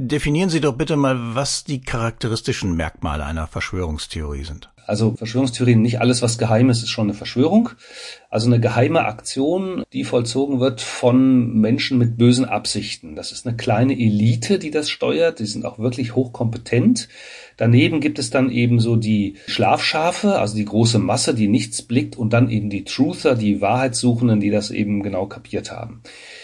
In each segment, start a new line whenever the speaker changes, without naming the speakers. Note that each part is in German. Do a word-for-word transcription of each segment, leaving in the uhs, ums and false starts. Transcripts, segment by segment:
Definieren Sie doch bitte mal, was die charakteristischen Merkmale einer Verschwörungstheorie sind.
Also Verschwörungstheorien, nicht alles, was geheim ist, ist schon eine Verschwörung. Also eine geheime Aktion, die vollzogen wird von Menschen mit bösen Absichten. Das ist eine kleine Elite, die das steuert. Die sind auch wirklich hochkompetent. Daneben gibt es dann eben so die Schlafschafe, also die große Masse, die nichts blickt, und dann eben die Truther, die Wahrheitssuchenden, die das eben genau kapiert haben.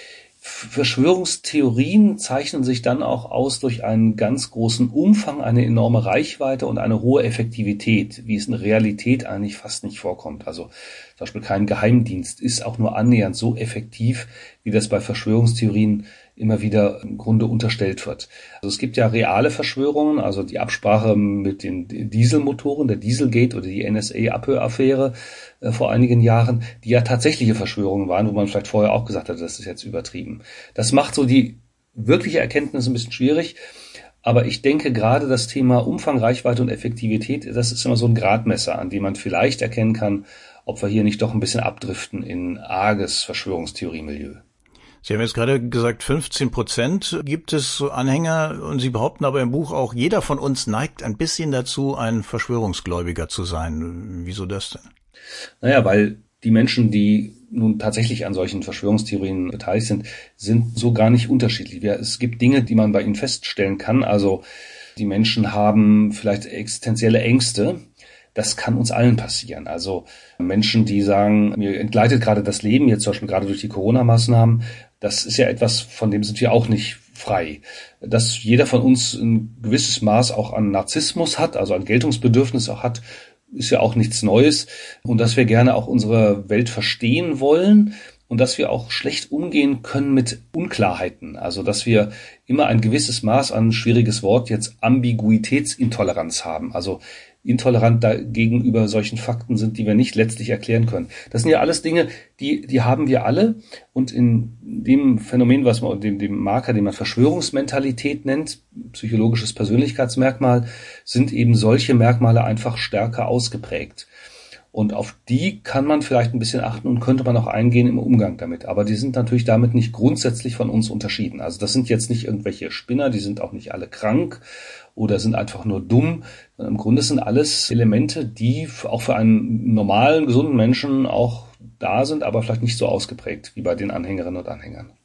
Verschwörungstheorien zeichnen sich dann auch aus durch einen ganz großen Umfang, eine enorme Reichweite und eine hohe Effektivität, wie es in Realität eigentlich fast nicht vorkommt. Also zum Beispiel kein Geheimdienst ist auch nur annähernd so effektiv, wie das bei Verschwörungstheorien immer wieder im Grunde unterstellt wird. Also es gibt ja reale Verschwörungen, also die Absprache mit den Dieselmotoren, der Dieselgate oder die N S A-Abhöraffäre äh, vor einigen Jahren, die ja tatsächliche Verschwörungen waren, wo man vielleicht vorher auch gesagt hat, das ist jetzt übertrieben. Das macht so die wirkliche Erkenntnis ein bisschen schwierig. Aber ich denke, gerade das Thema Umfang, Reichweite und Effektivität, das ist immer so ein Gradmesser, an dem man vielleicht erkennen kann, ob wir hier nicht doch ein bisschen abdriften in arges Verschwörungstheoriemilieu.
Sie haben jetzt gerade gesagt, fünfzehn Prozent gibt es so Anhänger, und Sie behaupten aber im Buch auch, jeder von uns neigt ein bisschen dazu, ein Verschwörungsgläubiger zu sein. Wieso das denn?
Naja, weil die Menschen, die nun tatsächlich an solchen Verschwörungstheorien beteiligt sind, sind so gar nicht unterschiedlich. Es gibt Dinge, die man bei ihnen feststellen kann. Also die Menschen haben vielleicht existenzielle Ängste. Das kann uns allen passieren. Also Menschen, die sagen, mir entgleitet gerade das Leben, jetzt zum Beispiel gerade durch die Corona-Maßnahmen, das ist ja etwas, von dem sind wir auch nicht frei. Dass jeder von uns ein gewisses Maß auch an Narzissmus hat, also an Geltungsbedürfnis auch hat, ist ja auch nichts Neues. Und dass wir gerne auch unsere Welt verstehen wollen und dass wir auch schlecht umgehen können mit Unklarheiten. Also dass wir immer ein gewisses Maß an, schwieriges Wort, jetzt Ambiguitätsintoleranz haben. Also intolerant da gegenüber solchen Fakten sind, die wir nicht letztlich erklären können. Das sind ja alles Dinge, die die haben wir alle, und in dem Phänomen, was man, dem, dem Marker, den man Verschwörungsmentalität nennt, psychologisches Persönlichkeitsmerkmal, sind eben solche Merkmale einfach stärker ausgeprägt. Und auf die kann man vielleicht ein bisschen achten und könnte man auch eingehen im Umgang damit. Aber die sind natürlich damit nicht grundsätzlich von uns unterschieden. Also das sind jetzt nicht irgendwelche Spinner, die sind auch nicht alle krank oder sind einfach nur dumm. Im Grunde sind alles Elemente, die auch für einen normalen, gesunden Menschen auch da sind, aber vielleicht nicht so ausgeprägt wie bei den Anhängerinnen und Anhängern.